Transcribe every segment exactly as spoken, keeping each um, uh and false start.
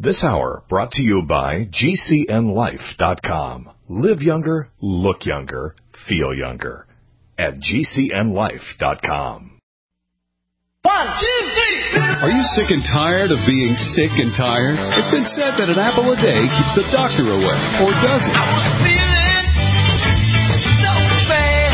This hour brought to you by G C N life dot com. Live younger, look younger, feel younger at G C N life dot com. One, two, three. Are you sick and tired of being sick and tired? It's been said that an apple a day keeps the doctor away, or does it? I was feeling so bad.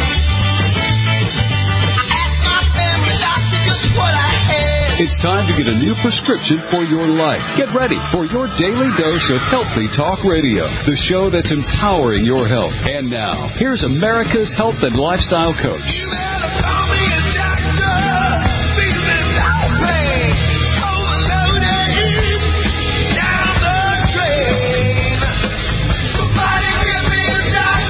I asked my family doctor just what I had. It's time to get a new prescription for your life. Get ready for your daily dose of Healthy Talk Radio, the show that's empowering your health. And now, here's America's health and lifestyle coach. You better call me a doctor. Feeling that pain. Overloaded. Down the drain. Somebody give me a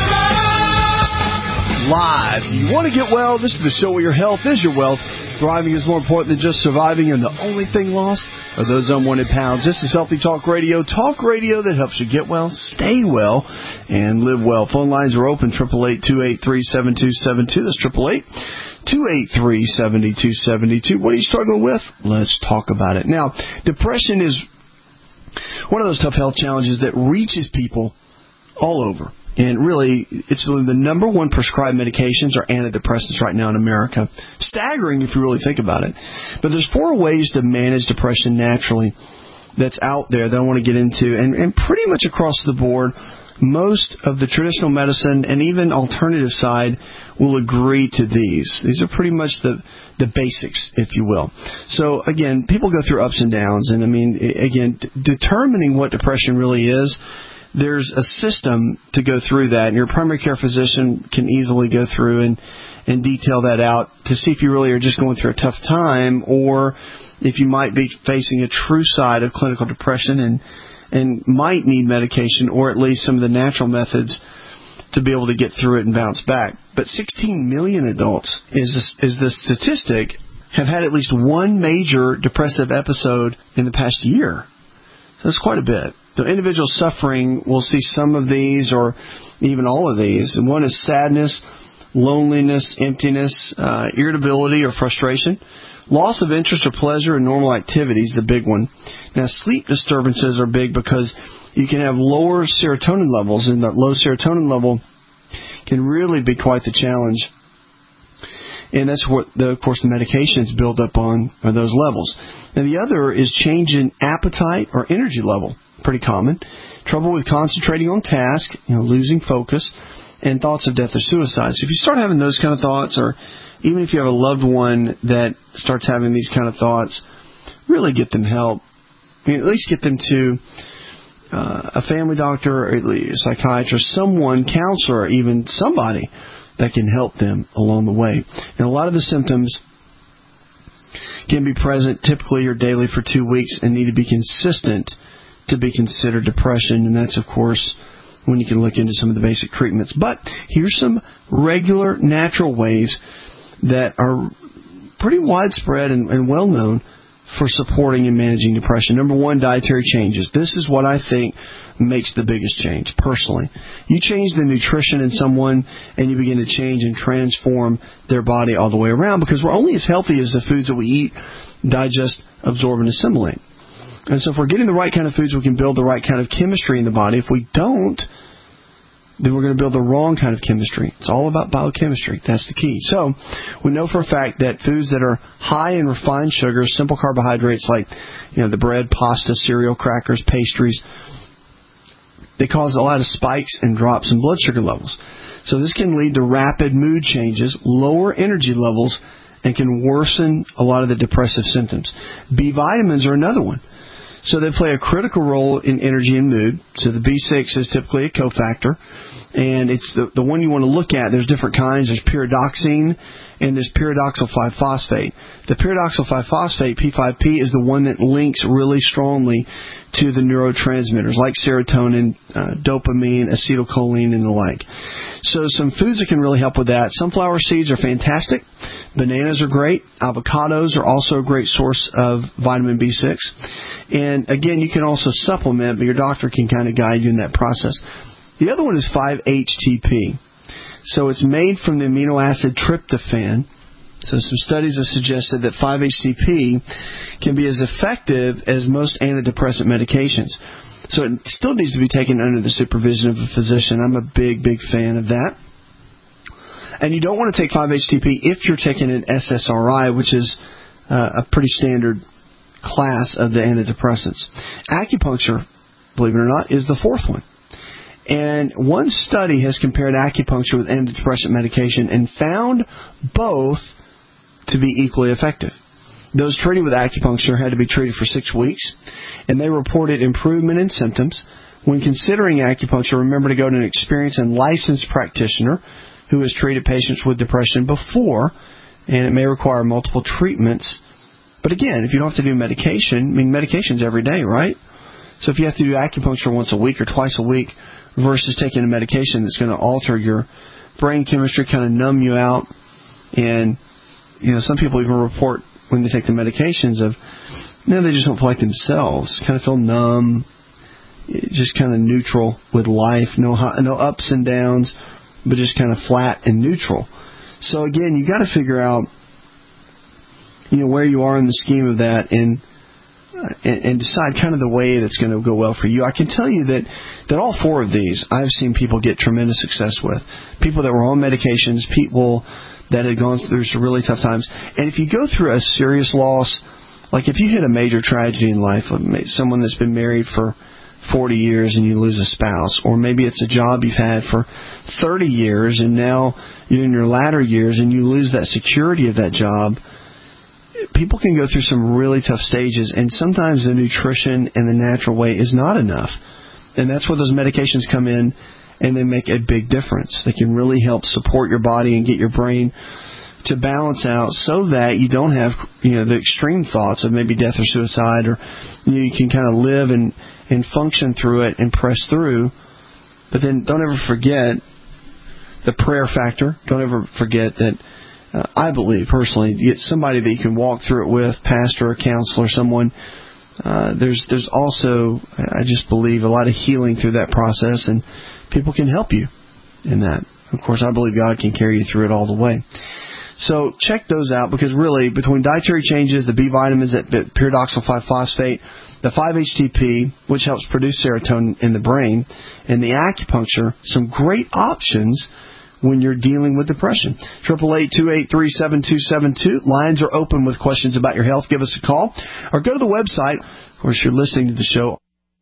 doctor. Live. You want to get well? This is the show where your health is your wealth. Thriving is more important than just surviving, and the only thing lost are those unwanted pounds. This is Healthy Talk Radio, talk radio that helps you get well, stay well, and live well. Phone lines are open, eight eight eight, two eight three, seven two seven two. That's eight eight eight, two eight three, seven two seven two. What are you struggling with? Let's talk about it. Now, depression is one of those tough health challenges that reaches people all over. And really, it's the number one prescribed medications are antidepressants right now in America. Staggering if you really think about it. But there's four ways to manage depression naturally that's out there that I want to get into. And, and pretty much across the board, most of the traditional medicine and even alternative side will agree to these. These are pretty much the the basics, if you will. So, again, people go through ups and downs. And, I mean, again, d- determining what depression really is, there's a system to go through that, and your primary care physician can easily go through and, and detail that out to see if you really are just going through a tough time or if you might be facing a true side of clinical depression and and might need medication or at least some of the natural methods to be able to get through it and bounce back. But sixteen million adults is is the statistic have had at least one major depressive episode in the past year. So that's quite a bit. The individual suffering will see some of these or even all of these. And one is sadness, loneliness, emptiness, uh, irritability or frustration, loss of interest or pleasure in normal activities, the big one. Now, sleep disturbances are big because you can have lower serotonin levels, and that low serotonin level can really be quite the challenge. And that's what, the, of course, the medications build up on are those levels. And the other is change in appetite or energy level. Pretty common. Trouble with concentrating on task, you know, losing focus, and thoughts of death or suicide. So if you start having those kind of thoughts, or even if you have a loved one that starts having these kind of thoughts, really get them help. I mean, at least get them to uh, a family doctor or a psychiatrist, someone, counselor, even somebody that can help them along the way. And a lot of the symptoms can be present typically or daily for two weeks and need to be consistent to be considered depression. And that's, of course, when you can look into some of the basic treatments. But here's some regular, natural ways that are pretty widespread and, and well-known for supporting and managing depression. Number one, dietary changes. This is what I think makes the biggest change, personally. You change the nutrition in someone, and you begin to change and transform their body all the way around, because we're only as healthy as the foods that we eat, digest, absorb, and assimilate. And so if we're getting the right kind of foods, we can build the right kind of chemistry in the body. If we don't, then we're going to build the wrong kind of chemistry. It's all about biochemistry. That's the key. So we know for a fact that foods that are high in refined sugars, simple carbohydrates like, you know, the bread, pasta, cereal, crackers, pastries, they cause a lot of spikes and drops in blood sugar levels. So this can lead to rapid mood changes, lower energy levels, and can worsen a lot of the depressive symptoms. B vitamins are another one. So they play a critical role in energy and mood. So the B six is typically a cofactor, and it's the, the one you want to look at. There's different kinds. There's pyridoxine, and there's pyridoxal five phosphate. The pyridoxal five phosphate, P five P, is the one that links really strongly to the neurotransmitters like serotonin, uh, dopamine, acetylcholine, and the like. So some foods that can really help with that. Sunflower seeds are fantastic. Bananas are great. Avocados are also a great source of vitamin B six. And again, you can also supplement, but your doctor can kind of guide you in that process. The other one is five H T P. So it's made from the amino acid tryptophan, So some studies have suggested that five H T P can be as effective as most antidepressant medications. So it still needs to be taken under the supervision of a physician. I'm a big, big fan of that. And you don't want to take five H T P if you're taking an S S R I, which is uh, a pretty standard class of the antidepressants. Acupuncture, believe it or not, is the fourth one. And one study has compared acupuncture with antidepressant medication and found both to be equally effective. Those treated with acupuncture had to be treated for six weeks, and they reported improvement in symptoms. When considering acupuncture, remember to go to an experienced and licensed practitioner who has treated patients with depression before, and it may require multiple treatments. But again, if you don't have to do medication, I mean, medication's every day, right? So if you have to do acupuncture once a week or twice a week versus taking a medication that's going to alter your brain chemistry, kind of numb you out, and, you know, some people even report when they take the medications of, you know, they just don't feel like themselves, kind of feel numb, just kind of neutral with life, no no ups and downs, but just kind of flat and neutral. So again, you got to figure out, you know, where you are in the scheme of that, and uh, and, and decide kind of the way that's going to go well for you. I can tell you that that all four of these I've seen people get tremendous success with. People that were on medications, people that had gone through some really tough times. And if you go through a serious loss, like if you hit a major tragedy in life, someone that's been married for forty years and you lose a spouse, or maybe it's a job you've had for thirty years and now you're in your latter years and you lose that security of that job, people can go through some really tough stages, and sometimes the nutrition and the natural way is not enough. And that's where those medications come in, and they make a big difference. They can really help support your body and get your brain to balance out so that you don't have, you know, the extreme thoughts of maybe death or suicide, or you know, you can kind of live and, and function through it and press through. But then don't ever forget the prayer factor. Don't ever forget that uh, I believe personally, get somebody that you can walk through it with, pastor or counselor, someone. Uh, there's there's also, I just believe, a lot of healing through that process, and people can help you in that. Of course, I believe God can carry you through it all the way. So check those out, because really, between dietary changes, the B vitamins, that pyridoxal five phosphate, the five H T P, which helps produce serotonin in the brain, and the acupuncture, some great options when you're dealing with depression. eight eight eight, two eight three, seven two seven two. Lines are open with questions about your health. Give us a call or go to the website. Of course, you're listening to the show.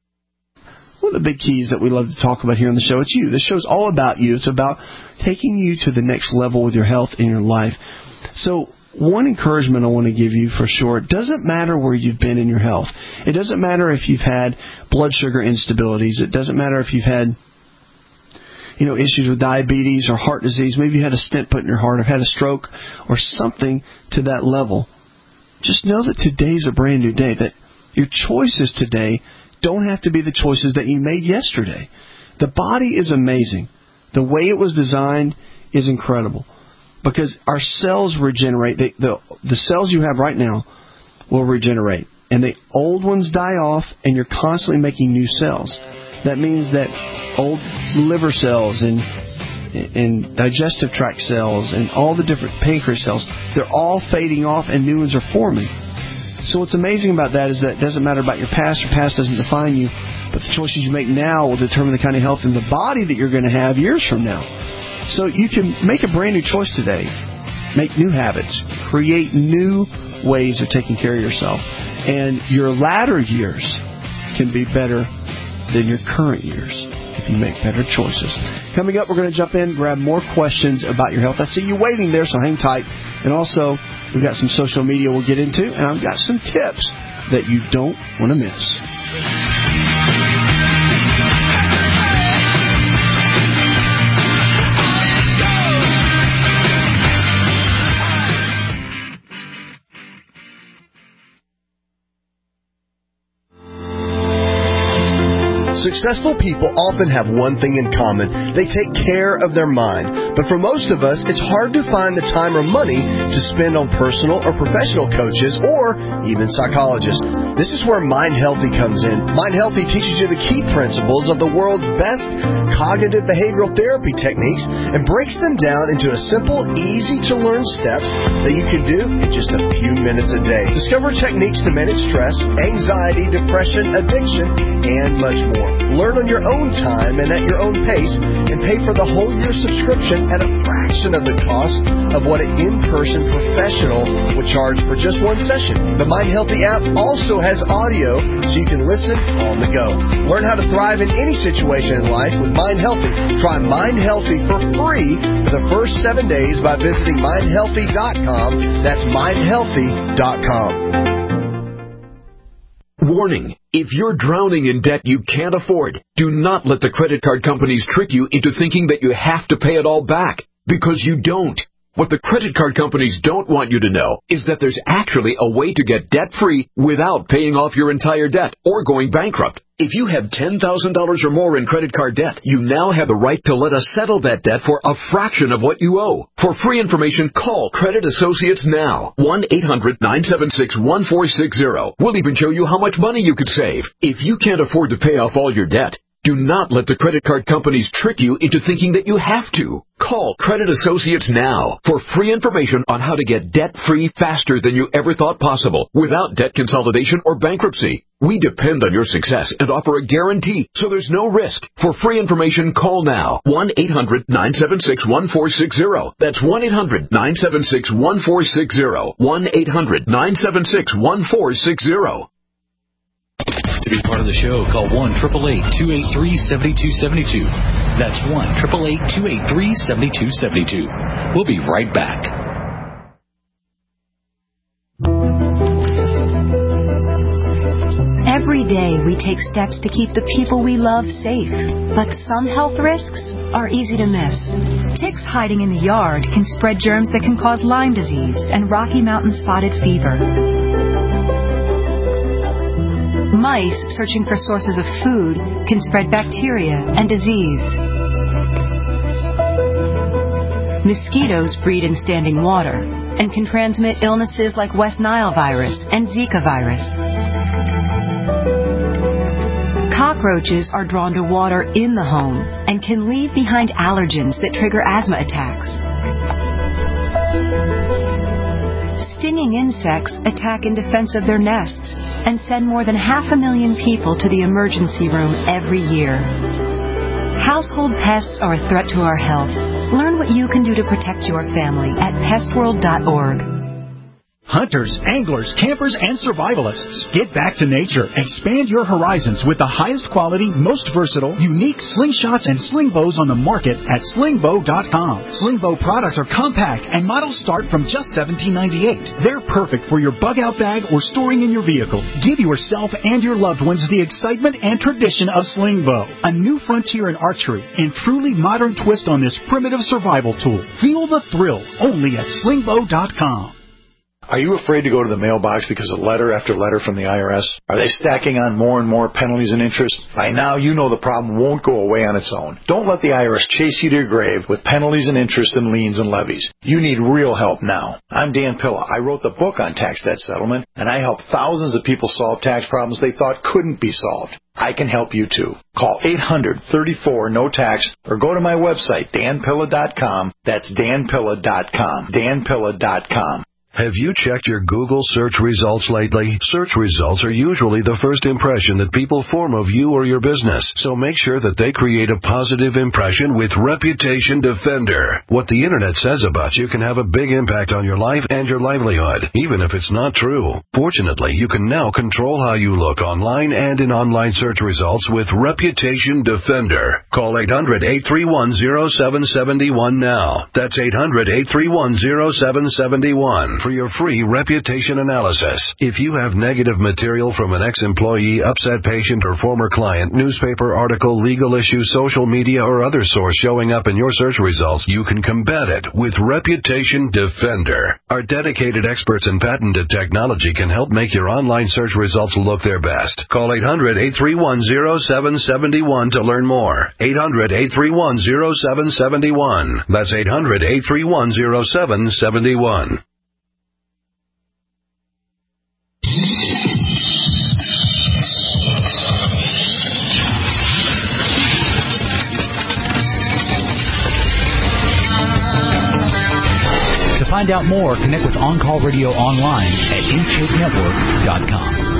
One of the big keys that we love to talk about here on the show, it's you. This show's all about you. It's about taking you to the next level with your health and your life. So one encouragement I want to give you for sure, it doesn't matter where you've been in your health. It doesn't matter if you've had blood sugar instabilities. It doesn't matter if you've had, you know, issues with diabetes or heart disease. Maybe you had a stent put in your heart or had a stroke or something to that level. Just know that today's a brand new day, that your choices today don't have to be the choices that you made yesterday. The body is amazing. The way it was designed is incredible, because our cells regenerate. They, the, the cells you have right now will regenerate, and the old ones die off, and you're constantly making new cells. That means that old liver cells and, and digestive tract cells and all the different pancreas cells, they're all fading off and new ones are forming. So what's amazing about that is that it doesn't matter about your past. Your past doesn't define you, but the choices you make now will determine the kind of health in the body that you're going to have years from now. So you can make a brand new choice today. Make new habits. Create new ways of taking care of yourself. And your latter years can be better than your current years if you make better choices. Coming up, we're going to jump in, grab more questions about your health. I see you waiting there, so hang tight. And also, we've got some social media we'll get into, and I've got some tips that you don't want to miss. Successful people often have one thing in common. They take care of their mind. But for most of us, it's hard to find the time or money to spend on personal or professional coaches or even psychologists. This is where Mind Healthy comes in. Mind Healthy teaches you the key principles of the world's best cognitive behavioral therapy techniques and breaks them down into a simple, easy-to-learn steps that you can do in just a few minutes a day. Discover techniques to manage stress, anxiety, depression, addiction, and much more. Learn on your own time and at your own pace, and pay for the whole year subscription at a fraction of the cost of what an in-person professional would charge for just one session. The Mind Healthy app also has audio, so you can listen on the go. Learn how to thrive in any situation in life with Mind Healthy. Try Mind Healthy for free for the first seven days by visiting mind healthy dot com. That's mind healthy dot com. Warning. If you're drowning in debt you can't afford, do not let the credit card companies trick you into thinking that you have to pay it all back, because you don't. What the credit card companies don't want you to know is that there's actually a way to get debt-free without paying off your entire debt or going bankrupt. If you have ten thousand dollars or more in credit card debt, you now have the right to let us settle that debt for a fraction of what you owe. For free information, call Credit Associates now. one eight hundred nine seven six one four six zero. We'll even show you how much money you could save. If you can't afford to pay off all your debt, do not let the credit card companies trick you into thinking that you have to. Call Credit Associates now for free information on how to get debt-free faster than you ever thought possible without debt consolidation or bankruptcy. We depend on your success and offer a guarantee, so there's no risk. For free information, call now. one eight hundred nine seven six one four six zero. That's one eight hundred nine seven six one four six zero. one eight hundred nine seven six one four six zero. To be part of the show, call one eight eight eight, two eight three, seven two seven two. That's one eight eight eight, two eight three, seven two seven two. We'll be right back. Every day we take steps to keep the people we love safe, but some health risks are easy to miss. Ticks hiding in the yard can spread germs that can cause Lyme disease and Rocky Mountain spotted fever. Mice searching for sources of food can spread bacteria and disease. Mosquitoes breed in standing water and can transmit illnesses like West Nile virus and Zika virus. Cockroaches are drawn to water in the home and can leave behind allergens that trigger asthma attacks. Stinging insects attack in defense of their nests and send more than half a million people to the emergency room every year. Household pests are a threat to our health. Learn what you can do to protect your family at pest world dot org. Hunters, anglers, campers, and survivalists, get back to nature. Expand your horizons with the highest quality, most versatile, unique slingshots and sling bows on the market at sling bow dot com. Sling bow products are compact and models start from just seventeen ninety-eight. They're perfect for your bug-out bag or storing in your vehicle. Give yourself and your loved ones the excitement and tradition of sling bow, a new frontier in archery and truly modern twist on this primitive survival tool. Feel the thrill only at sling bow dot com. Are you afraid to go to the mailbox because of letter after letter from the I R S? Are they stacking on more and more penalties and interest? By now, you know the problem won't go away on its own. Don't let the I R S chase you to your grave with penalties and interest and liens and levies. You need real help now. I'm Dan Pilla. I wrote the book on tax debt settlement, and I help thousands of people solve tax problems they thought couldn't be solved. I can help you too. Call eight hundred, thirty-four, no tax or go to my website, dan pilla dot com. That's dan pilla dot com. dan pilla dot com. Have you checked your Google search results lately? Search results are usually the first impression that people form of you or your business, so make sure that they create a positive impression with Reputation Defender. What the Internet says about you can have a big impact on your life and your livelihood, even if it's not true. Fortunately, you can now control how you look online and in online search results with Reputation Defender. Call eight hundred, eight three one, zero seven seven one now. That's eight hundred, eight three one, zero seven seven one. for your free reputation analysis. If you have negative material from an ex-employee, upset patient, or former client, newspaper article, legal issue, social media, or other source showing up in your search results, you can combat it with Reputation Defender. Our dedicated experts in patented technology can help make your online search results look their best. Call eight hundred, eight three one, zero seven seven one to learn more. eight hundred, eight three one, zero seven seven one. That's eight hundred, eight three one, zero seven seven one. To find out more, connect with On Call Radio online at intake network dot com.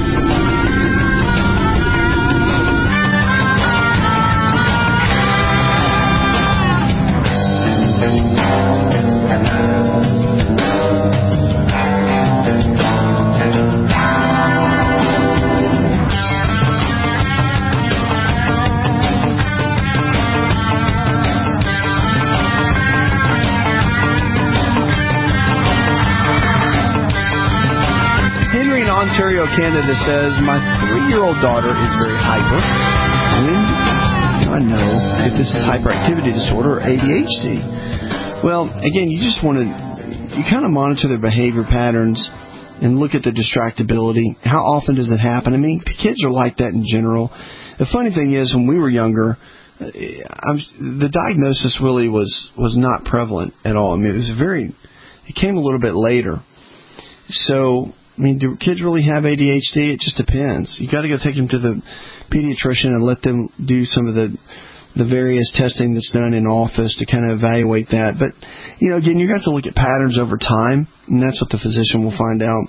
Ontario, Canada says, my three-year-old daughter is very hyper. When do I know if this is hyperactivity disorder or A D H D? Well, again, you just want to, you kind of monitor their behavior patterns and look at the distractibility. How often does it happen? I mean, kids are like that in general. The funny thing is, when we were younger, I'm, the diagnosis really was, was not prevalent at all. I mean, it was very, it came a little bit later. So, I mean, do kids really have A D H D? It just depends. You got to go take them to the pediatrician and let them do some of the the various testing that's done in office to kind of evaluate that. But, you know, again, you're going to have to look at patterns over time, and that's what the physician will find out.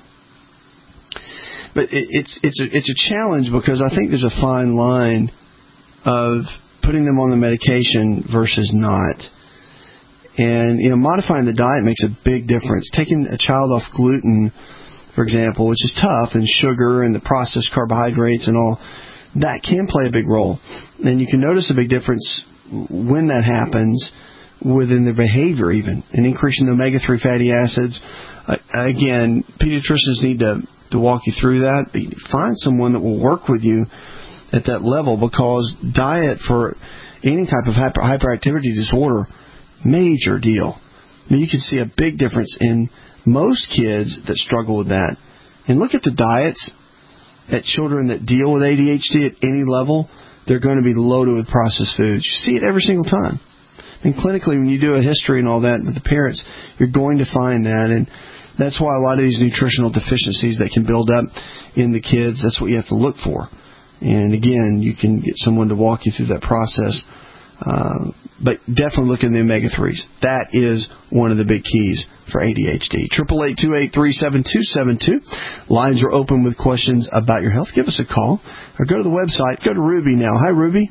But it, it's it's a, it's a challenge because I think there's a fine line of putting them on the medication versus not. And, you know, modifying the diet makes a big difference. Taking a child off gluten, for example, which is tough, and sugar and the processed carbohydrates and all, that can play a big role. And you can notice a big difference when that happens within their behavior even, and increasing the omega three fatty acids. Uh, again, pediatricians need to, to walk you through that. But find someone that will work with you at that level, because diet for any type of hyper, hyperactivity disorder, major deal. I mean, you can see a big difference in most kids that struggle with that. And look at the diets at children that deal with A D H D at any level. They're going to be loaded with processed foods. You see it every single time. And clinically, when you do a history and all that with the parents, you're going to find that. And that's why a lot of these nutritional deficiencies that can build up in the kids, that's what you have to look for. And again, you can get someone to walk you through that process. Uh, but definitely look at the omega threes. That is one of the big keys for A D H D. eight eight eight, two eight three, seven two seven two. Lines are open with questions about your health. Give us a call or go to the website. Go to Ruby now. Hi, Ruby.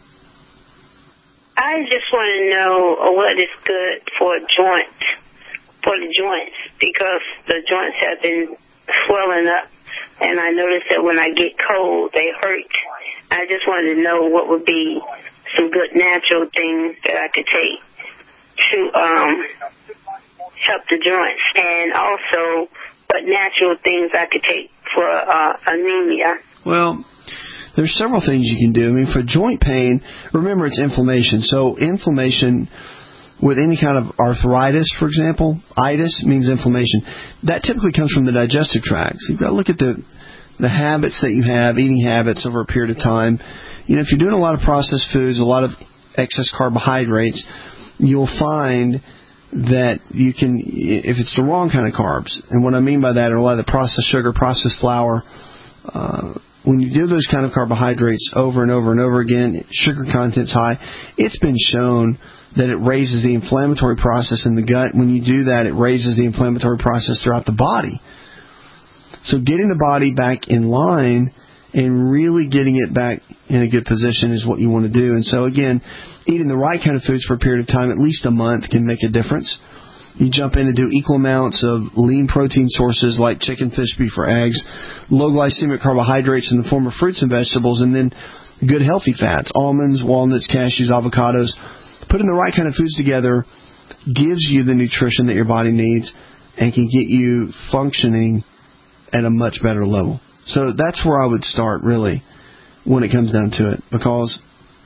I just want to know what is good for joints, for the joints, because the joints have been swelling up, and I notice that when I get cold, they hurt. I just wanted to know what would be some good natural things that I could take to um, help the joints, and also what natural things I could take for uh, anemia. Well, there's several things you can do. I mean, for joint pain, remember it's inflammation. So inflammation with any kind of arthritis, for example, itis means inflammation. That typically comes from the digestive tract. So you've got to look at the the habits that you have, eating habits over a period of time. You know, if you're doing a lot of processed foods, a lot of excess carbohydrates, you'll find that you can, if it's the wrong kind of carbs, and what I mean by that are a lot of the processed sugar, processed flour, uh, when you do those kind of carbohydrates over and over and over again, sugar content's high, it's been shown that it raises the inflammatory process in the gut. When you do that, it raises the inflammatory process throughout the body. So getting the body back in line and really getting it back in a good position is what you want to do. And so, again, eating the right kind of foods for a period of time, at least a month, can make a difference. You jump in and do equal amounts of lean protein sources like chicken, fish, beef, or eggs, low glycemic carbohydrates in the form of fruits and vegetables, and then good healthy fats, almonds, walnuts, cashews, avocados. Putting the right kind of foods together gives you the nutrition that your body needs, and can get you functioning at a much better level. So that's where I would start, really, when it comes down to it. Because,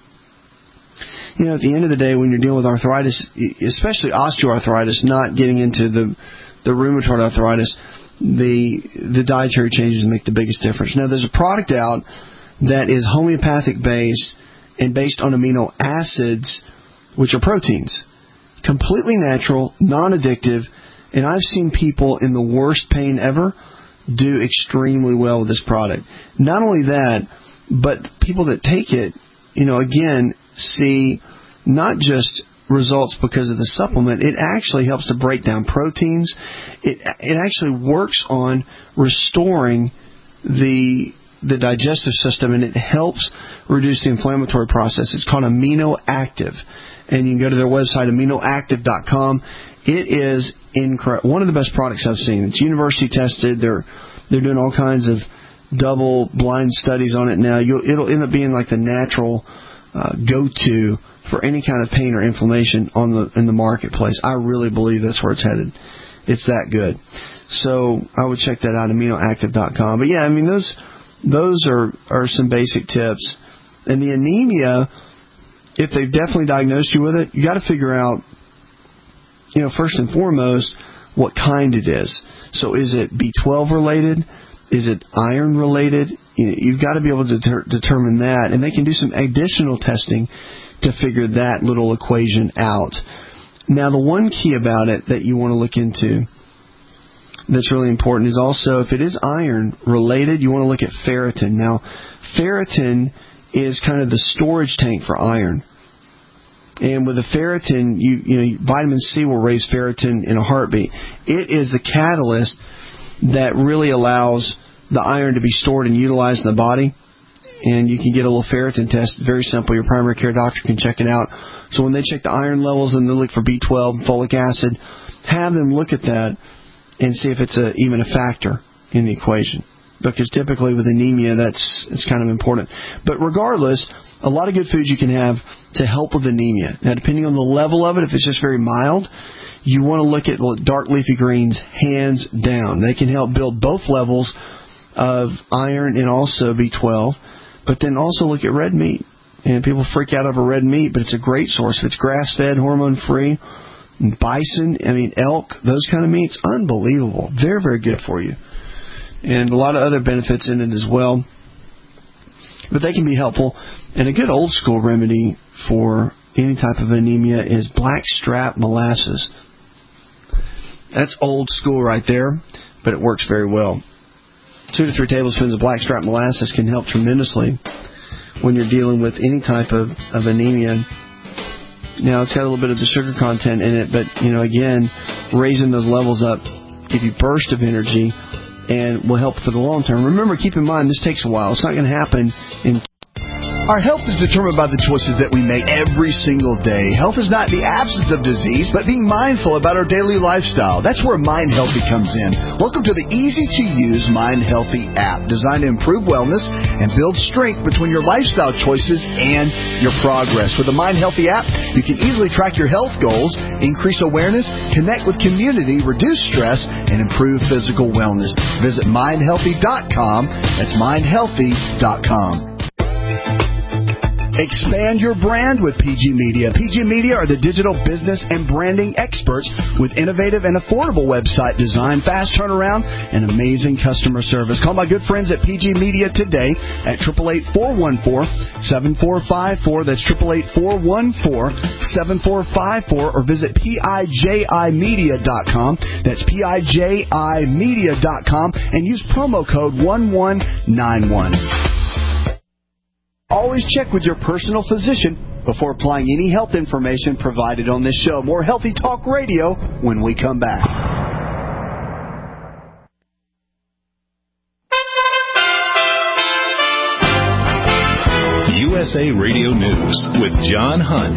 you know, at the end of the day, when you're dealing with arthritis, especially osteoarthritis, not getting into the, the rheumatoid arthritis, the the dietary changes make the biggest difference. Now, there's a product out that is homeopathic-based and based on amino acids, which are proteins. Completely natural, non-addictive, and I've seen people in the worst pain ever do extremely well with this product. Not only that, but people that take it, you know, again, see not just results because of the supplement, it actually helps to break down proteins. It it actually works on restoring the the digestive system, and it helps reduce the inflammatory process. It's called Amino Active, and you can go to their website, amino active dot com. It is incredible. One of the best products I've seen. It's university tested. They're they're doing all kinds of double blind studies on it now. You'll, it'll end up being like the natural uh, go-to for any kind of pain or inflammation on the in the marketplace. I really believe that's where it's headed. It's that good. So I would check that out, amino active dot com. But yeah, I mean those those are, are some basic tips. And the anemia, if they've definitely diagnosed you with it, you got to figure out, you know, first and foremost, what kind it is. So is it B twelve related? Is it iron related? You know, you've got to be able to deter- determine that. And they can do some additional testing to figure that little equation out. Now, the one key about it that you want to look into that's really important is also, if it is iron related, you want to look at ferritin. Now, ferritin is kind of the storage tank for iron. And with the ferritin, you, you know, vitamin C will raise ferritin in a heartbeat. It is the catalyst that really allows the iron to be stored and utilized in the body. And you can get a little ferritin test. Very simple. Your primary care doctor can check it out. So when they check the iron levels and they look for B twelve, folic acid, have them look at that and see if it's a, even a factor in the equation. Because typically with anemia, that's it's kind of important. But regardless, a lot of good foods you can have to help with anemia. Now, depending on the level of it, if it's just very mild, you want to look at dark leafy greens hands down. They can help build both levels of iron and also B twelve. But then also look at red meat. And people freak out over red meat, but it's a great source. If it's grass-fed, hormone-free, bison, I mean elk, those kind of meats, unbelievable. Very, very good for you. And a lot of other benefits in it as well. But they can be helpful. And a good old-school remedy for any type of anemia is blackstrap molasses. That's old school right there, but it works very well. Two to three tablespoons of blackstrap molasses can help tremendously when you're dealing with any type of, of anemia. Now, it's got a little bit of the sugar content in it, but, you know, again, raising those levels up give you burst of energy and will help for the long term. Remember, keep in mind, this takes a while. It's not going to happen in... Our health is determined by the choices that we make every single day. Health is not the absence of disease, but being mindful about our daily lifestyle. That's where Mind Healthy comes in. Welcome to the easy-to-use Mind Healthy app, designed to improve wellness and build strength between your lifestyle choices and your progress. With the Mind Healthy app, you can easily track your health goals, increase awareness, connect with community, reduce stress, and improve physical wellness. Visit mind healthy dot com. That's mind healthy dot com. Expand your brand with P G Media. P G Media are the digital business and branding experts with innovative and affordable website design, fast turnaround, and amazing customer service. Call my good friends at P G Media today at eight eight eight, four one four, seven four five four. That's eight eight eight, four one four, seven four five four. Or visit piji media dot com. That's piji media dot com and use promo code one one nine one. Always check with your personal physician before applying any health information provided on this show. More Healthy Talk Radio when we come back. U S A Radio News with John Hunt.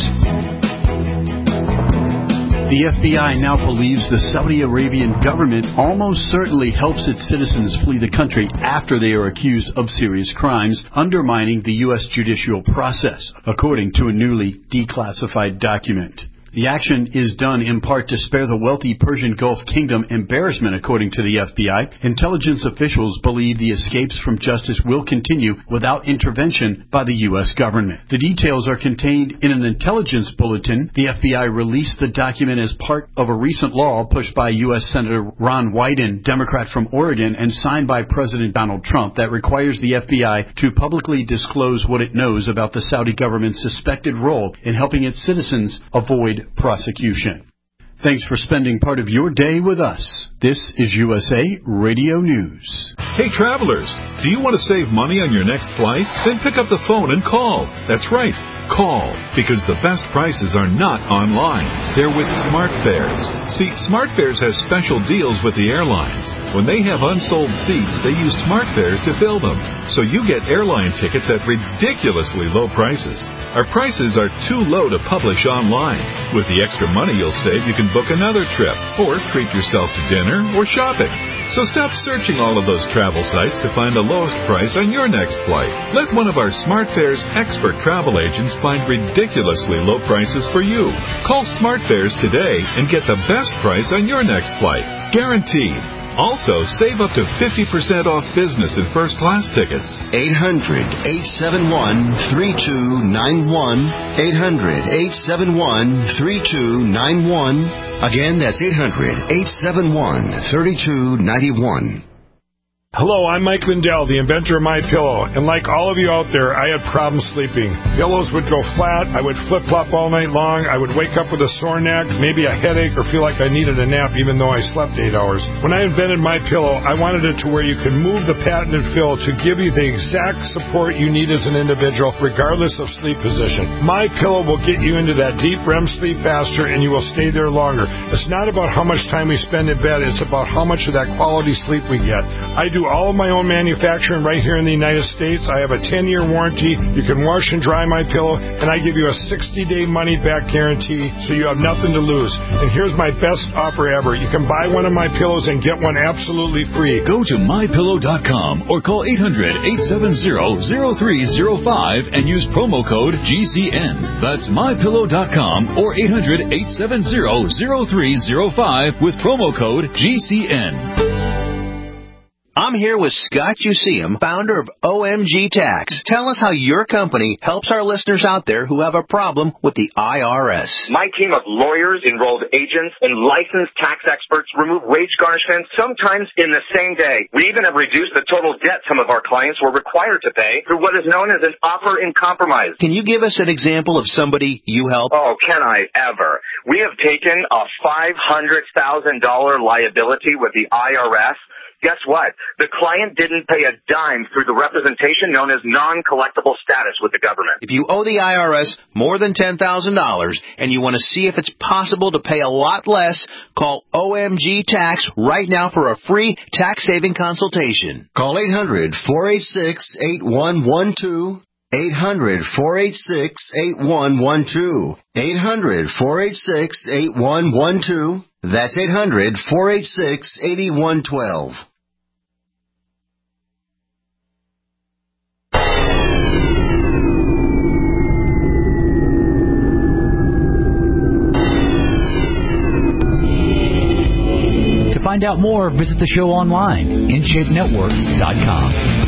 The F B I now believes the Saudi Arabian government almost certainly helps its citizens flee the country after they are accused of serious crimes, undermining the U S judicial process, according to a newly declassified document. The action is done in part to spare the wealthy Persian Gulf Kingdom embarrassment, according to the F B I. Intelligence officials believe the escapes from justice will continue without intervention by the U S government. The details are contained in an intelligence bulletin. The F B I released the document as part of a recent law pushed by U S Senator Ron Wyden, Democrat from Oregon, and signed by President Donald Trump, that requires the F B I to publicly disclose what it knows about the Saudi government's suspected role in helping its citizens avoid prosecution. Thanks for spending part of your day with us. This is U S A Radio News. Hey, travelers, do you want to save money on your next flight? Then pick up the phone and call. That's right. Call, because the best prices are not online. They're with SmartFares. See, SmartFares has special deals with the airlines. When they have unsold seats, they use SmartFares to fill them. So you get airline tickets at ridiculously low prices. Our prices are too low to publish online. With the extra money you'll save, you can book another trip, or treat yourself to dinner or shopping. So stop searching all of those travel sites to find the lowest price on your next flight. Let one of our SmartFares expert travel agents find ridiculously low prices for you. Call SmartFares today and get the best price on your next flight. Guaranteed. Also, save up to fifty percent off business and first class tickets. eight hundred, eight seven one, three two nine one. eight hundred, eight seven one, three two nine one. Again, that's eight hundred, eight seven one, three two nine one. Hello, I'm Mike Lindell, the inventor of MyPillow, and like all of you out there, I had problems sleeping. Pillows would go flat, I would flip-flop all night long, I would wake up with a sore neck, maybe a headache, or feel like I needed a nap even though I slept eight hours. When I invented MyPillow, I wanted it to where you can move the patented fill to give you the exact support you need as an individual, regardless of sleep position. MyPillow will get you into that deep R E M sleep faster, and you will stay there longer. It's not about how much time we spend in bed, it's about how much of that quality sleep we get. I do all of my own manufacturing right here in the United States. I have a ten-year warranty. You can wash and dry my pillow, and I give you a sixty-day money-back guarantee, so you have nothing to lose. And here's my best offer ever. You can buy one of my pillows and get one absolutely free. Go to my pillow dot com or call eight hundred, eight seven zero, zero three zero five and use promo code G C N. That's my pillow dot com or eight hundred, eight seven zero, zero three zero five with promo code G C N. I'm here with Scott Useum, founder of O M G Tax. Tell us how your company helps our listeners out there who have a problem with the I R S. My team of lawyers, enrolled agents, and licensed tax experts remove wage garnishments sometimes in the same day. We even have reduced the total debt some of our clients were required to pay through what is known as an offer in compromise. Can you give us an example of somebody you help? Oh, can I ever? We have taken a five hundred thousand dollars liability with the I R S. Guess what? The client didn't pay a dime through the representation known as non-collectible status with the government. If you owe the I R S more than ten thousand dollars and you want to see if it's possible to pay a lot less, call O M G Tax right now for a free tax-saving consultation. Call eight hundred, four eight six, eight one one two. eight hundred, four eight six, eight one one two. eight hundred, four eight six, eight one one two. That's eight hundred, four eight six, eight one one two. To find out more, visit the show online, in shape network dot com.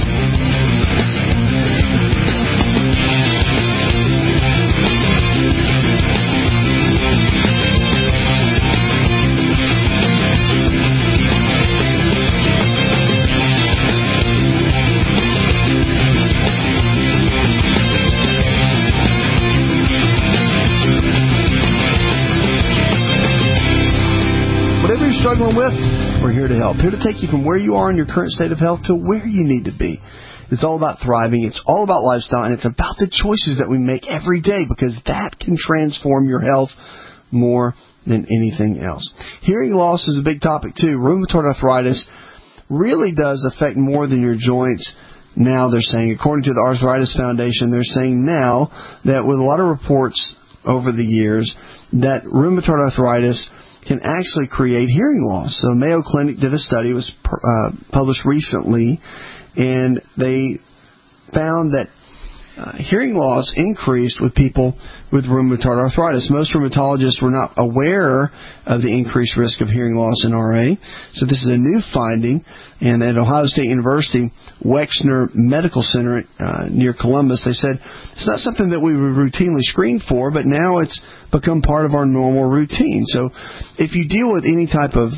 Whatever you're struggling with, we're here to help. Here to take you from where you are in your current state of health to where you need to be. It's all about thriving. It's all about lifestyle, and it's about the choices that we make every day, because that can transform your health more than anything else. Hearing loss is a big topic, too. Rheumatoid arthritis really does affect more than your joints. Now they're saying, according to the Arthritis Foundation, they're saying now that with a lot of reports over the years that rheumatoid arthritis can actually create hearing loss. So Mayo Clinic did a study, it was uh, published recently, and they found that uh, hearing loss increased with people with rheumatoid arthritis. Most rheumatologists were not aware of the increased risk of hearing loss in R A. So this is a new finding. And at Ohio State University, Wexner Medical Center uh, near Columbus, they said it's not something that we would routinely screen for, but now it's become part of our normal routine. So if you deal with any type of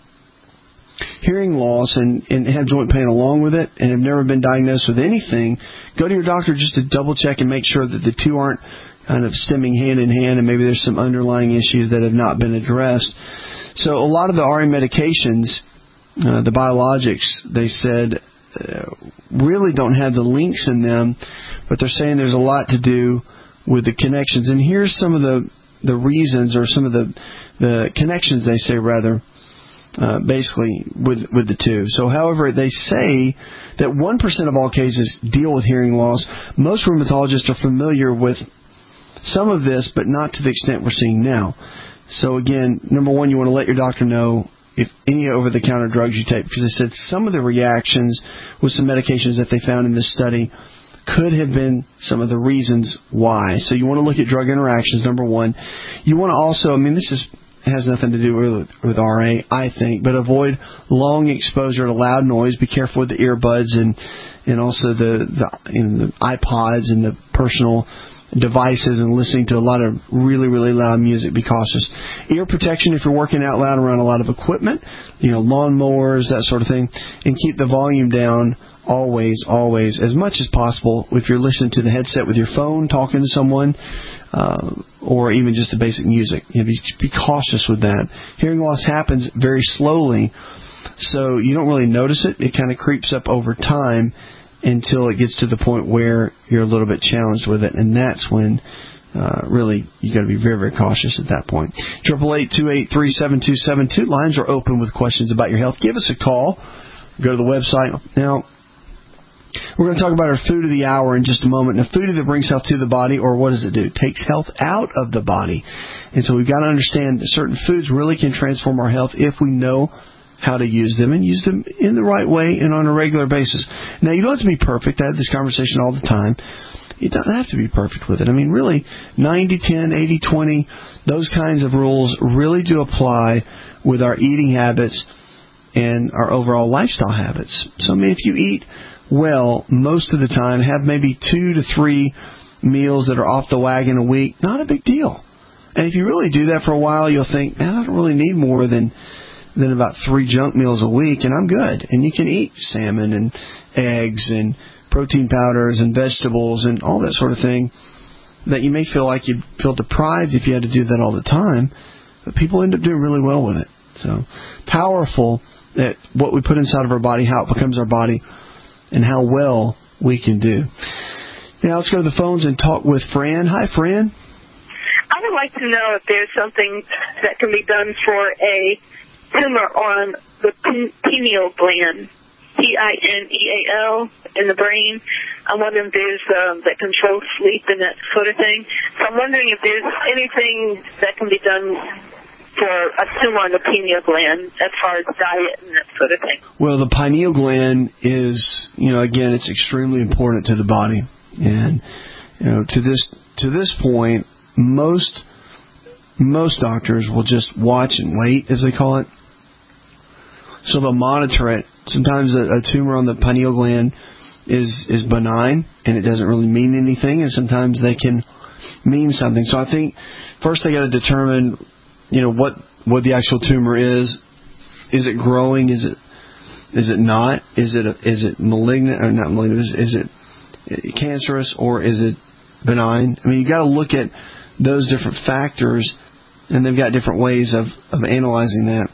hearing loss and, and have joint pain along with it and have never been diagnosed with anything, go to your doctor just to double check and make sure that the two aren't kind of stemming hand in hand and maybe there's some underlying issues that have not been addressed. So a lot of the R A medications, uh, the biologics, they said uh, really don't have the links in them, but they're saying there's a lot to do with the connections. And here's some of the, the reasons or some of the, the connections, they say, rather, Uh, basically with with the two. So, however, they say that one percent of all cases deal with hearing loss. Most rheumatologists are familiar with some of this, but not to the extent we're seeing now. So, again, number one, you want to let your doctor know if any over-the-counter drugs you take, because they said some of the reactions with some medications that they found in this study could have been some of the reasons why. So you want to look at drug interactions, number one. You want to also, I mean, this is has nothing to do with, with R A, I think, but avoid long exposure to loud noise. Be careful with the earbuds and and also the the, you know, the iPods and the personal devices and listening to a lot of really, really loud music. Be cautious. Ear protection if you're working out loud around a lot of equipment, you know, lawnmowers, that sort of thing, and keep the volume down always, always, as much as possible. If you're listening to the headset with your phone, talking to someone, uh, or even just the basic music, you know, be, be cautious with that. Hearing loss happens very slowly, so you don't really notice it. It kind of creeps up over time until it gets to the point where you're a little bit challenged with it, and that's when uh, really you got to be very, very cautious at that point. Triple eight two eight three seven two seven two. Lines are open with questions about your health. Give us a call. Go to the website now. We're going to talk about our food of the hour in just a moment. Now, food that brings health to the body, or what does it do? It takes health out of the body. And so we've got to understand that certain foods really can transform our health if we know how to use them and use them in the right way and on a regular basis. Now, you don't have to be perfect. I have this conversation all the time. You don't have to be perfect with it. I mean, really, ninety ten, eighty twenty, those kinds of rules really do apply with our eating habits and our overall lifestyle habits. So, I mean, if you eat well most of the time, have maybe two to three meals that are off the wagon a week, not a big deal. And if you really do that for a while, you'll think, man, I don't really need more than than about three junk meals a week, and I'm good. And you can eat salmon and eggs and protein powders and vegetables and all that sort of thing that you may feel like you'd feel deprived if you had to do that all the time, but people end up doing really well with it. So powerful that what we put inside of our body, how it becomes our body, and how well we can do. Now let's go to the phones and talk with Fran. Hi, Fran. I would like to know if there's something that can be done for a tumor on the pineal gland, P I N E A L, in the brain. I'm wondering if there's um, that controls sleep and that sort of thing. So I'm wondering if there's anything that can be done for a tumor on the pineal gland as far as diet and that sort of thing. Well, the pineal gland is, you know, again, it's extremely important to the body. And, you know, to this to this point, most most doctors will just watch and wait, as they call it. So they'll monitor it. Sometimes a, a tumor on the pineal gland is is benign and it doesn't really mean anything, and sometimes they can mean something. So I think first they got to determine, you know, what what the actual tumor is. Is it growing? Is it is it not? Is it a, is it malignant or not malignant? Is, is it cancerous or is it benign? I mean, you got to look at those different factors, and they've got different ways of, of analyzing that.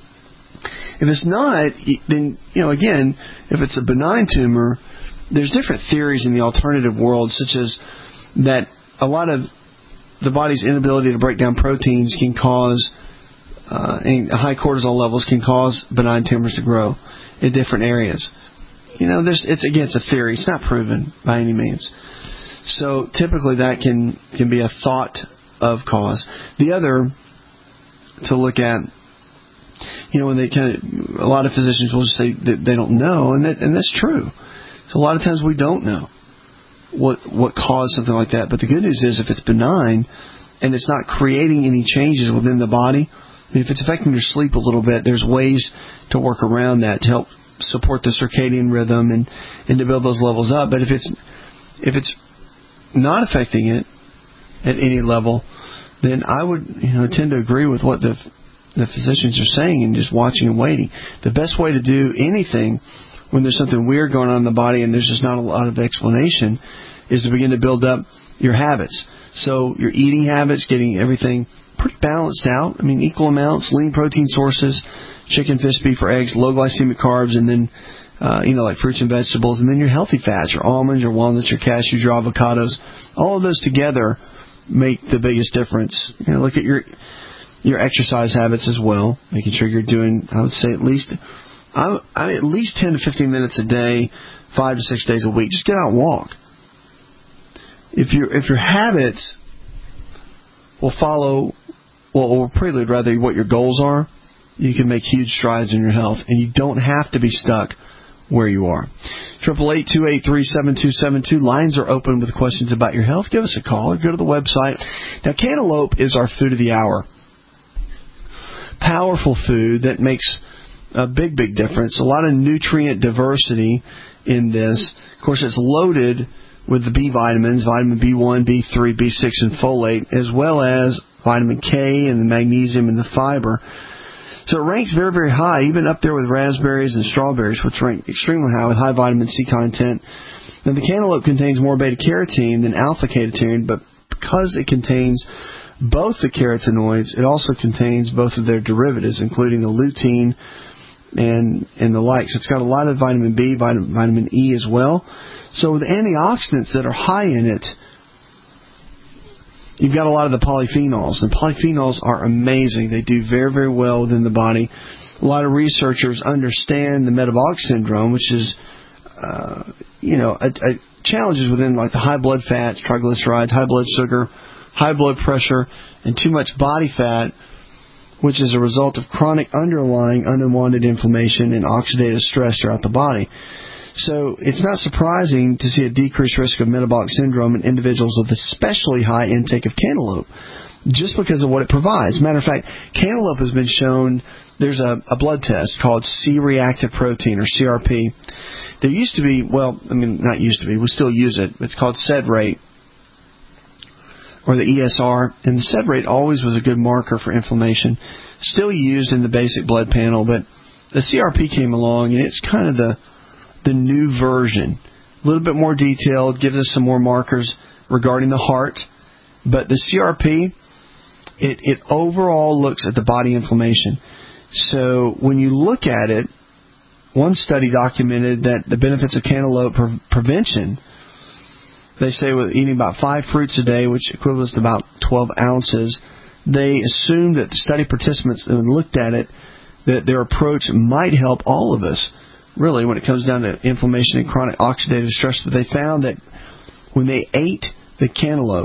If it's not, then, you know, again, if it's a benign tumor, there's different theories in the alternative world, such as that a lot of the body's inability to break down proteins can cause, uh, and high cortisol levels can cause benign tumors to grow in different areas. You know, there's, it's again, it's a theory. It's not proven by any means. So typically that can, can be a thought of cause. The other to look at, you know, when they kind of, a lot of physicians will just say that they don't know, and that, and that's true. So a lot of times we don't know. what what caused something like that. But the good news is, if it's benign and it's not creating any changes within the body, if it's affecting your sleep a little bit, there's ways to work around that to help support the circadian rhythm and, and to build those levels up. But if it's if it's not affecting it at any level, then I would you know tend to agree with what the the physicians are saying and just watching and waiting. The best way to do anything when there's something weird going on in the body and there's just not a lot of explanation is to begin to build up your habits. So your eating habits, getting everything pretty balanced out. I mean, equal amounts, lean protein sources, chicken, fish, beef, or eggs, low glycemic carbs, and then, uh, you know, like fruits and vegetables. And then your healthy fats, your almonds, your walnuts, your cashews, your avocados. All of those together make the biggest difference. You know, look at your your exercise habits as well, making sure you're doing, I would say, at least... I, I at least ten to fifteen minutes a day, five to six days a week. Just get out and walk. If your if your habits will follow, well, or prelude rather, what your goals are, you can make huge strides in your health, and you don't have to be stuck where you are. Triple eight two eight three seven two seven two. Lines are open with questions about your health. Give us a call or go to the website. Now, cantaloupe is our food of the hour. Powerful food that makes a big, big difference. A lot of nutrient diversity in this. Of course, it's loaded with the B vitamins, vitamin B one, B three, B six, and folate, as well as vitamin K and the magnesium and the fiber. So it ranks very, very high, even up there with raspberries and strawberries, which rank extremely high with high vitamin C content. Now, the cantaloupe contains more beta-carotene than alpha-ketone, but because it contains both the carotenoids, it also contains both of their derivatives, including the lutein and and the like. So it's got a lot of vitamin B, vitamin, vitamin E as well. So with antioxidants that are high in it, you've got a lot of the polyphenols. And polyphenols are amazing. They do very, very well within the body. A lot of researchers understand the metabolic syndrome, which is, uh, you know, a, a challenges within like the high blood fats, triglycerides, high blood sugar, high blood pressure, and too much body fat, which is a result of chronic underlying unwanted inflammation and oxidative stress throughout the body. So it's not surprising to see a decreased risk of metabolic syndrome in individuals with especially high intake of cantaloupe, just because of what it provides. Matter of fact, cantaloupe has been shown, there's a, a blood test called C-reactive protein, or C R P. There used to be, well, I mean, not used to be, we still use it. It's called S E D rate, or the E S R, and the S E D rate always was a good marker for inflammation. Still used in the basic blood panel, but the C R P came along, and it's kind of the the new version. A little bit more detailed, gives us some more markers regarding the heart, but the C R P, it, it overall looks at the body inflammation. So when you look at it, one study documented that the benefits of cantaloupe pre- prevention, they say with eating about five fruits a day, which equates to about twelve ounces, they assumed that the study participants that looked at it, that their approach might help all of us, really, when it comes down to inflammation and chronic oxidative stress. But they found that when they ate the cantaloupe,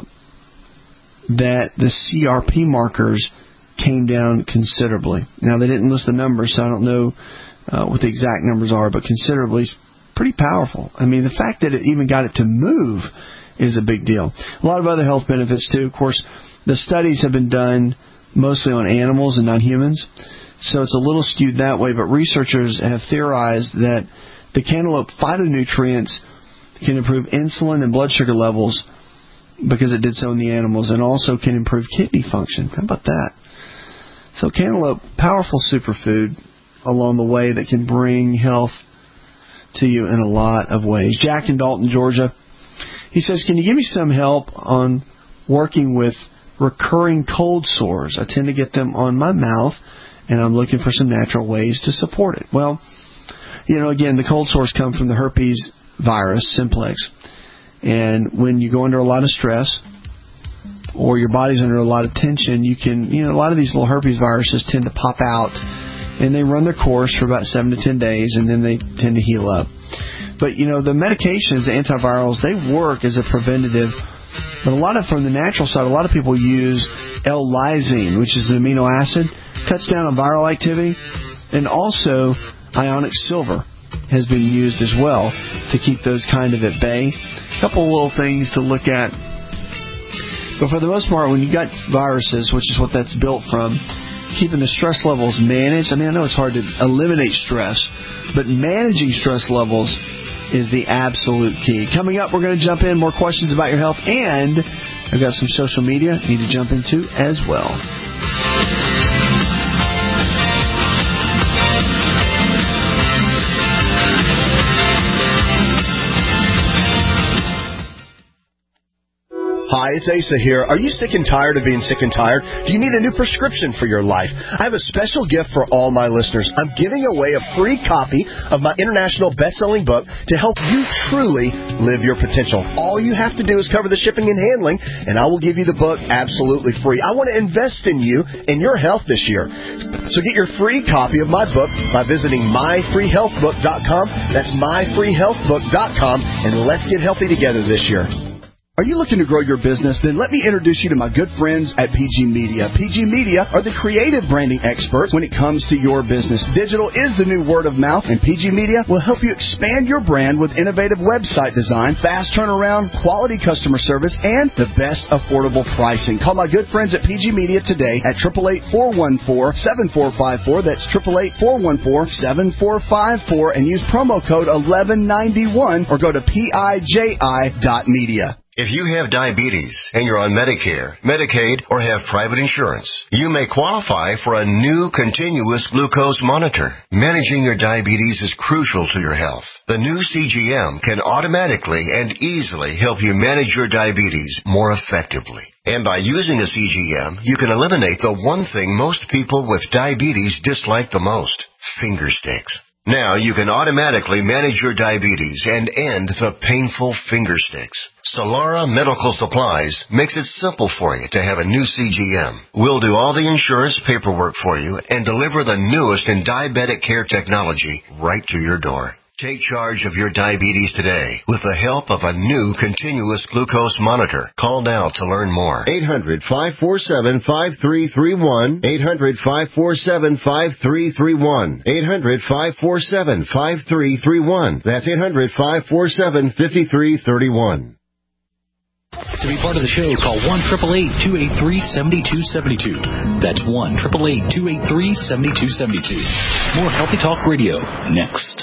that the C R P markers came down considerably. Now, they didn't list the numbers, so I don't know uh, what the exact numbers are, but considerably is pretty powerful. I mean, the fact that it even got it to move is a big deal. A lot of other health benefits, too. Of course, the studies have been done mostly on animals and not humans, so it's a little skewed that way, but researchers have theorized that the cantaloupe phytonutrients can improve insulin and blood sugar levels because it did so in the animals, and also can improve kidney function. How about that? So cantaloupe, powerful superfood along the way that can bring health to you in a lot of ways. Jack in Dalton, Georgia, he says, can you give me some help on working with recurring cold sores? I tend to get them on my mouth, and I'm looking for some natural ways to support it. Well, you know, again, the cold sores come from the herpes virus, simplex. And when you go under a lot of stress, or your body's under a lot of tension, you can, you know, a lot of these little herpes viruses tend to pop out, and they run their course for about seven to ten days, and then they tend to heal up. But, you know, the medications, the antivirals, they work as a preventative. But a lot of, from the natural side, a lot of people use L-lysine, which is an amino acid, cuts down on viral activity, and also ionic silver has been used as well to keep those kind of at bay. A couple little things to look at. But for the most part, when you got viruses, which is what that's built from, keeping the stress levels managed. I mean, I know it's hard to eliminate stress, but managing stress levels is the absolute key. Coming up, we're going to jump in more questions about your health, and I've got some social media you need to jump into as well. Hi, it's Asa here. Are you sick and tired of being sick and tired? Do you need a new prescription for your life? I have a special gift for all my listeners. I'm giving away a free copy of my international best-selling book to help you truly live your potential. All you have to do is cover the shipping and handling, and I will give you the book absolutely free. I want to invest in you and your health this year. So get your free copy of my book by visiting my free health book dot com. That's my free health book dot com, and let's get healthy together this year. Are you looking to grow your business? Then let me introduce you to my good friends at P G Media. P G Media are the creative branding experts when it comes to your business. Digital is the new word of mouth, and P G Media will help you expand your brand with innovative website design, fast turnaround, quality customer service, and the best affordable pricing. Call my good friends at P G Media today at eight eight eight, four one four, seven four five four. That's eight eight eight, four one four, seven four five four, and use promo code eleven ninety-one or go to P I J I dot media. If you have diabetes and you're on Medicare, Medicaid, or have private insurance, you may qualify for a new continuous glucose monitor. Managing your diabetes is crucial to your health. The new C G M can automatically and easily help you manage your diabetes more effectively. And by using a C G M, you can eliminate the one thing most people with diabetes dislike the most: finger sticks. Now you can automatically manage your diabetes and end the painful finger sticks. Solara Medical Supplies makes it simple for you to have a new C G M. We'll do all the insurance paperwork for you and deliver the newest in diabetic care technology right to your door. Take charge of your diabetes today with the help of a new continuous glucose monitor. Call now to learn more. eight hundred, five four seven, five three three one. eight hundred, five four seven, five three three one. eight hundred, five four seven, five three three one. That's eight hundred, five four seven, five three three one. To be part of the show, call one eight eight eight, two eight three, seven two seven two. That's one eight eight eight, two eight three, seven two seven two. More Healthy Talk Radio next.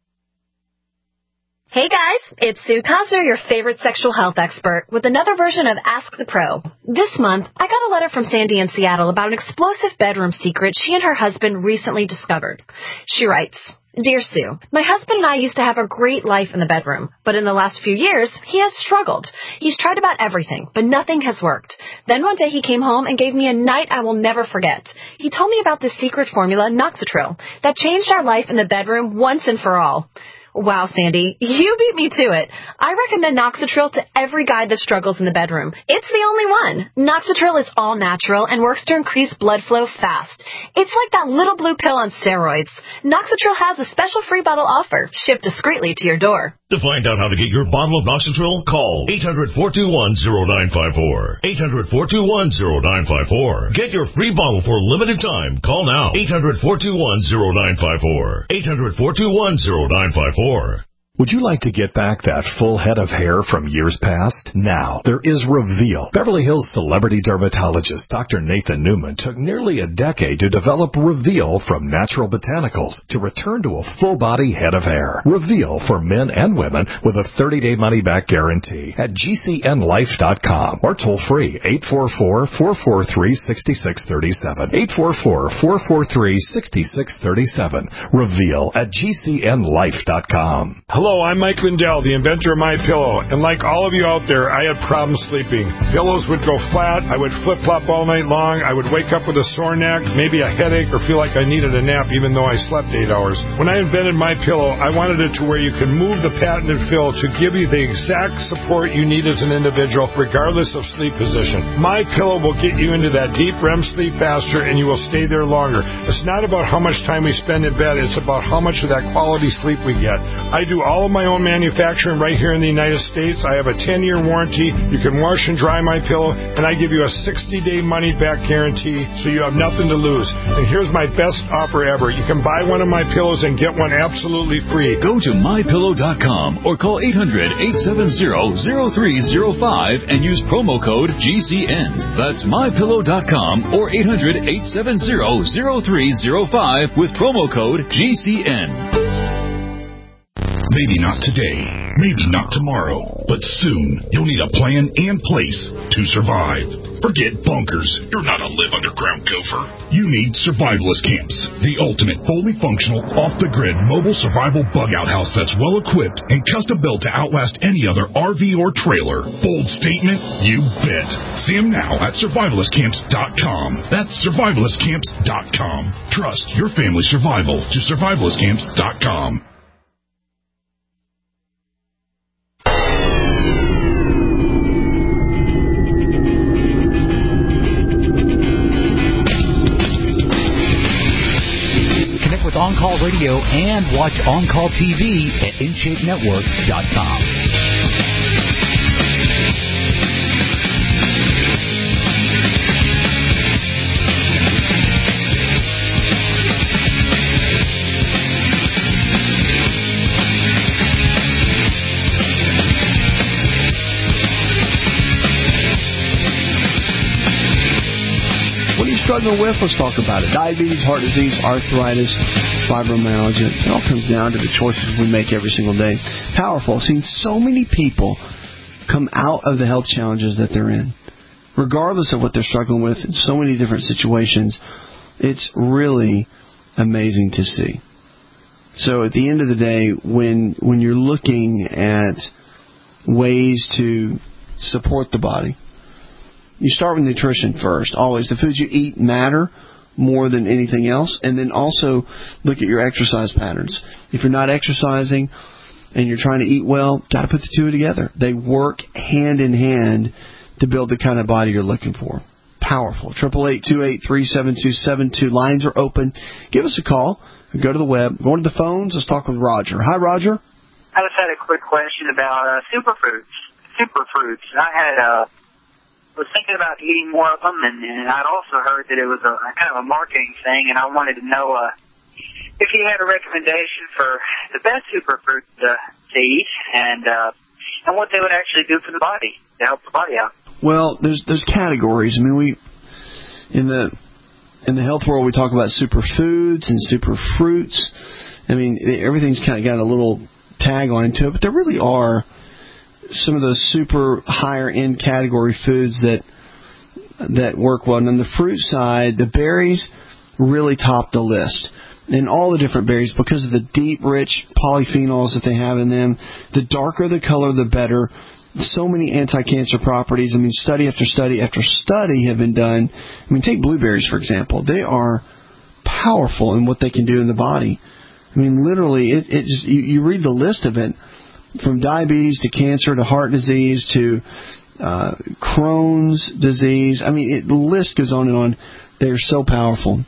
Hey guys, it's Sue Cosner, your favorite sexual health expert, with another version of Ask the Pro. This month, I got a letter from Sandy in Seattle about an explosive bedroom secret she and her husband recently discovered. She writes, Dear Sue, my husband and I used to have a great life in the bedroom, but in the last few years, he has struggled. He's tried about everything, but nothing has worked. Then one day he came home and gave me a night I will never forget. He told me about the secret formula, Noxitril, that changed our life in the bedroom once and for all. Wow, Sandy, you beat me to it. I recommend Noxitril to every guy that struggles in the bedroom. It's the only one. Noxitril is all natural and works to increase blood flow fast. It's like that little blue pill on steroids. Noxitril has a special free bottle offer, shipped discreetly to your door. To find out how to get your bottle of Noxitril, call eight hundred, four two one, zero nine five four. eight hundred, four two one, zero nine five four. Get your free bottle for a limited time. Call now. eight hundred, four two one, zero nine five four. eight hundred, four two one, zero nine five four. Would you like to get back that full head of hair from years past? Now, there is Reveal. Beverly Hills celebrity dermatologist Doctor Nathan Newman took nearly a decade to develop Reveal from natural botanicals to return to a full-body head of hair. Reveal for men and women with a thirty-day money-back guarantee at G C N life dot com or toll-free eight four four, four four three, six six three seven. eight four four, four four three, six six three seven. Reveal at G C N life dot com. Hello, I'm Mike Lindell, the inventor of MyPillow, and like all of you out there, I had problems sleeping. Pillows would go flat, I would flip-flop all night long, I would wake up with a sore neck, maybe a headache, or feel like I needed a nap even though I slept eight hours. When I invented MyPillow, I wanted it to where you could move the patented fill to give you the exact support you need as an individual, regardless of sleep position. MyPillow will get you into that deep R E M sleep faster, and you will stay there longer. It's not about how much time we spend in bed, it's about how much of that quality sleep we get. I do all all of my own manufacturing right here in the United States. I have a ten-year warranty. You can wash and dry my pillow, and I give you a sixty-day money-back guarantee, so you have nothing to lose. And here's my best offer ever. You can buy one of my pillows and get one absolutely free. Go to my pillow dot com or call eight hundred, eight seven zero, zero three zero five and use promo code G C N. That's my pillow dot com or eight hundred, eight seven zero, zero three zero five with promo code G C N. Maybe not today, maybe not tomorrow, but soon you'll need a plan and place to survive. Forget bunkers. You're not a live underground gopher. You need survivalist camps, the ultimate fully functional, off-the-grid mobile survival bug-out house that's well-equipped and custom-built to outlast any other R V or trailer. Bold statement? You bet. See them now at survivalist camps dot com. That's survivalist camps dot com. Trust your family's survival to survivalist camps dot com. With On Call Radio and watch On Call T V at in shape network dot com. Struggling with, let's talk about it. Diabetes, heart disease, arthritis, fibromyalgia. It all comes down to the choices we make every single day. Powerful. I've seen so many people come out of the health challenges that they're in, regardless of what they're struggling with in so many different situations. It's really amazing to see. So at the end of the day, when when you're looking at ways to support the body, you start with nutrition first, always. The foods you eat matter more than anything else. And then also look at your exercise patterns. If you're not exercising and you're trying to eat well, got to put the two together. They work hand in hand to build the kind of body you're looking for. Powerful. eight eight eight, two eight three, seven two seven two. Lines are open. Give us a call. Go to the web. Go to the phones. Let's talk with Roger. Hi, Roger. I just had a quick question about uh, superfruits. Superfruits. I had... Uh, was thinking about eating more of them, and, and I'd also heard that it was a, a kind of a marketing thing, and I wanted to know uh, if you had a recommendation for the best superfruit to, to eat, and uh, and what they would actually do for the body to help the body out. Well, there's there's categories. I mean, we in the in the health world we talk about superfoods and superfruits. I mean, everything's kind of got a little tagline to it, but there really are some of those super higher end category foods that that work well. And on the fruit side, the berries really top the list. And all the different berries, because of the deep, rich polyphenols that they have in them, the darker the color, the better. So many anti-cancer properties. I mean, study after study after study have been done. I mean, take blueberries, for example. They are powerful in what they can do in the body. I mean, literally, it, it just you, you read the list of it, from diabetes to cancer to heart disease to uh, Crohn's disease. I mean, it, the list goes on and on. They're so powerful.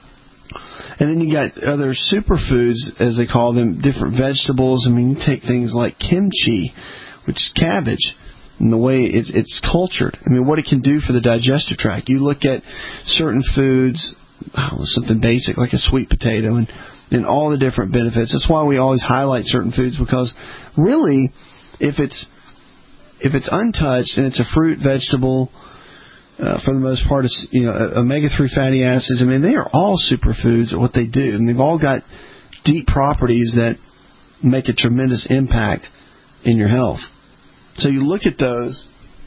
And then you got other superfoods, as they call them, different vegetables. I mean, you take things like kimchi, which is cabbage, and the way it's, it's cultured. I mean, what it can do for the digestive tract. You look at certain foods, oh, something basic like a sweet potato, and and all the different benefits. That's why we always highlight certain foods, because really, if it's if it's untouched and it's a fruit, vegetable, uh, for the most part, it's, you know, omega three fatty acids. I mean, they are all superfoods at what they do, and they've all got deep properties that make a tremendous impact in your health. So you look at those,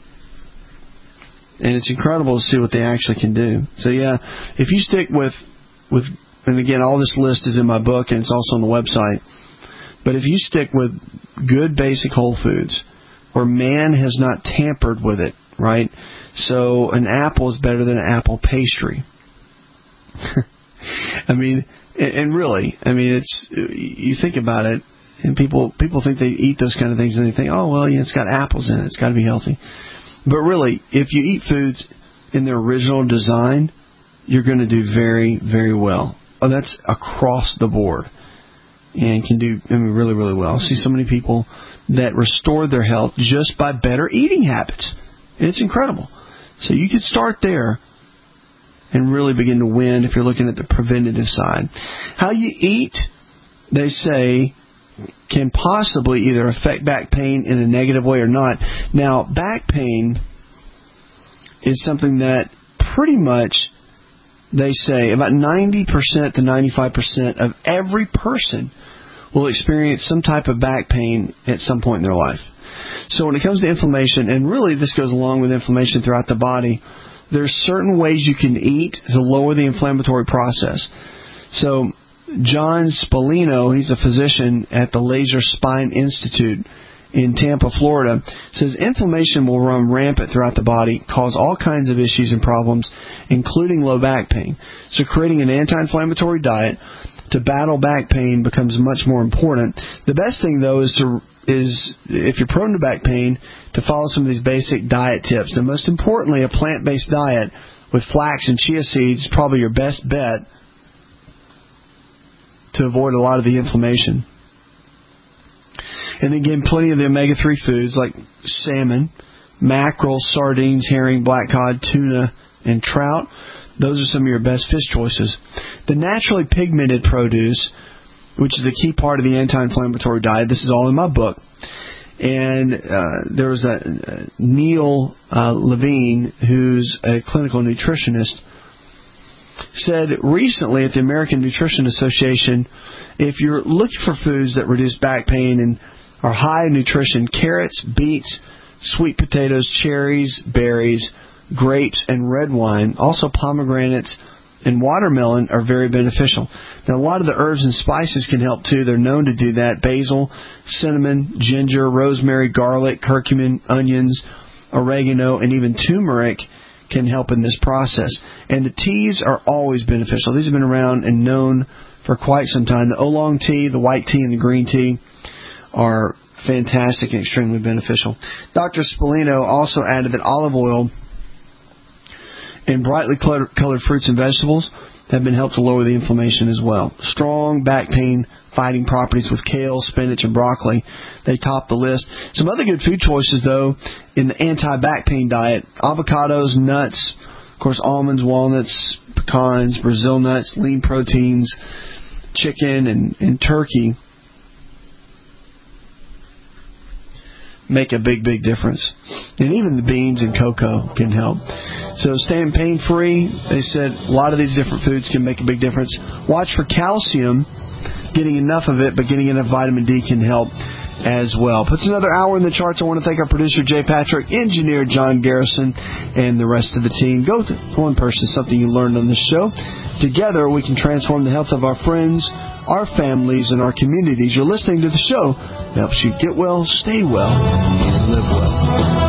and it's incredible to see what they actually can do. So yeah, if you stick with with and again, all this list is in my book, and it's also on the website. But if you stick with good basic whole foods, where man has not tampered with it, right? So an apple is better than an apple pastry. I mean, and really, I mean, it's you think about it, and people people think they eat those kind of things, and they think, oh, well, yeah, it's got apples in it. It's got to be healthy. But really, if you eat foods in their original design, you're going to do very, very well. Oh, that's across the board. and can do I mean, really, really well. I see so many people that restore their health just by better eating habits. It's incredible. So you could start there and really begin to win if you're looking at the preventative side. How you eat, they say, can possibly either affect back pain in a negative way or not. Now, back pain is something that pretty much, they say, about ninety percent to ninety-five percent of every person will experience some type of back pain at some point in their life. So when it comes to inflammation, and really this goes along with inflammation throughout the body, there's certain ways you can eat to lower the inflammatory process. So John Spallino, he's a physician at the Laser Spine Institute in Tampa, Florida, says inflammation will run rampant throughout the body, cause all kinds of issues and problems, including low back pain. So creating an anti-inflammatory diet to battle back pain becomes much more important. The best thing, though, is to is if you're prone to back pain, to follow some of these basic diet tips. And most importantly, a plant-based diet with flax and chia seeds is probably your best bet to avoid a lot of the inflammation. And then again, plenty of the omega three foods like salmon, mackerel, sardines, herring, black cod, tuna, and trout. Those are some of your best fish choices. The naturally pigmented produce, which is a key part of the anti-inflammatory diet. This is all in my book. And uh, there was a uh, Neil uh, Levine, who's a clinical nutritionist, said recently at the American Nutrition Association, if you're looking for foods that reduce back pain and are high in nutrition, carrots, beets, sweet potatoes, cherries, berries, grapes, and red wine, also pomegranates and watermelon are very beneficial. Now, a lot of the herbs and spices can help too. They're known to do that. Basil, cinnamon, ginger, rosemary, garlic, curcumin, onions, oregano, and even turmeric can help in this process. And the teas are always beneficial. These have been around and known for quite some time. The oolong tea, the white tea, and the green tea are fantastic and extremely beneficial. Doctor Spallino also added that olive oil and brightly colored fruits and vegetables have been helped to lower the inflammation as well. Strong back pain fighting properties with kale, spinach, and broccoli. They top the list. Some other good food choices, though, in the anti-back pain diet: avocados, nuts, of course, almonds, walnuts, pecans, Brazil nuts, lean proteins, chicken, and, and turkey make a big, big difference. And even the beans and cocoa can help. So staying pain-free, they said a lot of these different foods can make a big difference. Watch for calcium, getting enough of it, but getting enough vitamin D can help as well. Puts another hour in the charts. I want to thank our producer, Jay Patrick, engineer John Garrison, and the rest of the team. Go to one person, something you learned on this show. Together, we can transform the health of our friends, our families, and our communities. You're listening to the show that helps you get well, stay well, and live well.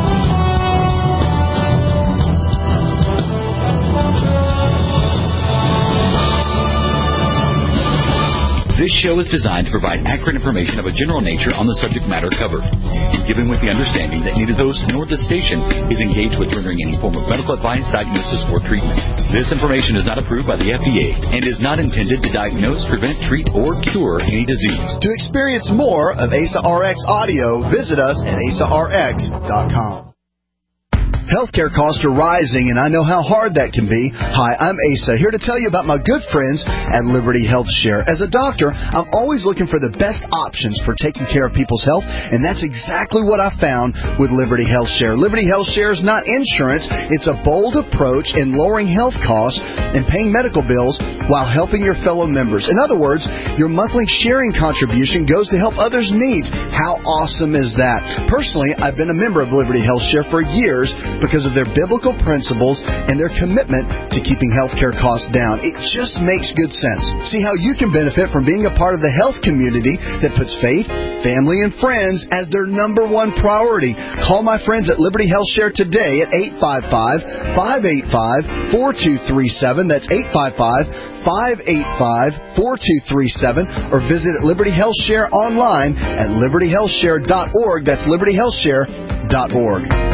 This show is designed to provide accurate information of a general nature on the subject matter covered, given with the understanding that neither host nor the station is engaged with rendering any form of medical advice, diagnosis, or treatment. This information is not approved by the F D A and is not intended to diagnose, prevent, treat, or cure any disease. To experience more of A S A R X audio, visit us at A S A R X dot com. Healthcare costs are rising, and I know how hard that can be. Hi, I'm Asa, here to tell you about my good friends at Liberty Health Share. As a doctor, I'm always looking for the best options for taking care of people's health, and that's exactly what I found with Liberty Health Share. Liberty Health Share is not insurance. It's a bold approach in lowering health costs and paying medical bills while helping your fellow members. In other words, your monthly sharing contribution goes to help others' needs. How awesome is that? Personally, I've been a member of Liberty Health Share for years, because of their biblical principles and their commitment to keeping healthcare costs down. It just makes good sense. See how you can benefit from being a part of the health community that puts faith, family, and friends as their number one priority. Call my friends at Liberty Health Share today at eight five five, five eight five, four two three seven. That's eight five five, five eight five, four two three seven. Or visit Liberty Health Share online at liberty health share dot org. That's liberty health share dot org.